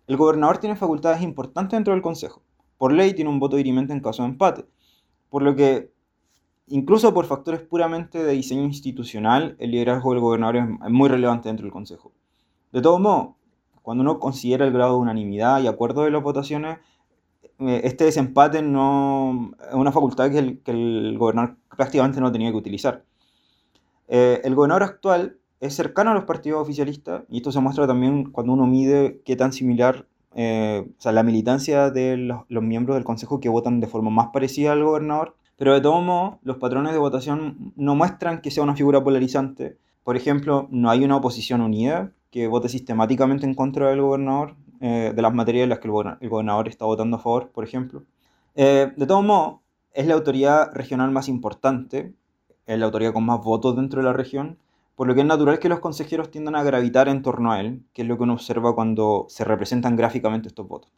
El gobernador tiene facultades importantes dentro del consejo. Por ley tiene un voto dirimente en caso de empate, por lo que incluso por factores puramente de diseño institucional, el liderazgo del gobernador es muy relevante dentro del consejo. De todo modo, cuando uno considera el grado de unanimidad y acuerdo de las votaciones, este desempate no es una facultad que el gobernador prácticamente no tenía que utilizar. El gobernador actual es cercano a los partidos oficialistas y esto se muestra también cuando uno mide qué tan similar, o sea, la militancia de los miembros del consejo que votan de forma más parecida al gobernador. Pero de todo modo, los patrones de votación no muestran que sea una figura polarizante. Por ejemplo, no hay una oposición unida que vote sistemáticamente en contra del gobernador, de las materias en las que el gobernador está votando a favor, por ejemplo. De todo modo, es la autoridad regional más importante, es la autoridad con más votos dentro de la región, por lo que es natural que los consejeros tiendan a gravitar en torno a él, que es lo que uno observa cuando se representan gráficamente estos votos.